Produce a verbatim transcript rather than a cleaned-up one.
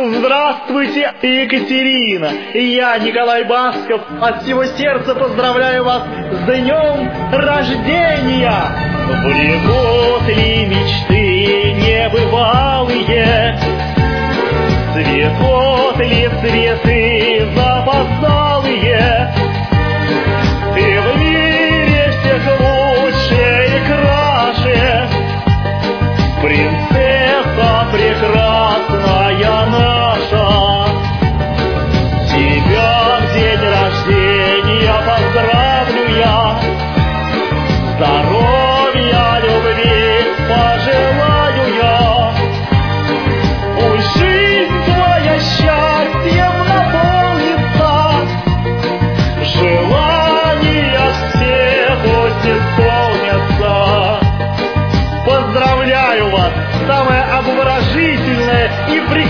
Здравствуйте, Екатерина! Я, Николай Басков, от всего сердца поздравляю вас с днем рождения! Влекут ли мечты небывалые? Цветут ли цветы запоздалые? Ты в мире всех лучше и краше, принцесса прекрасная наша. Тебя в день рождения поздравлю я, здоровья, любви пожелаю я. Пусть жизнь твоя счастьем наполнится, желания все пусть исполнятся. Поздравляю вас, самое обворожительное и приятное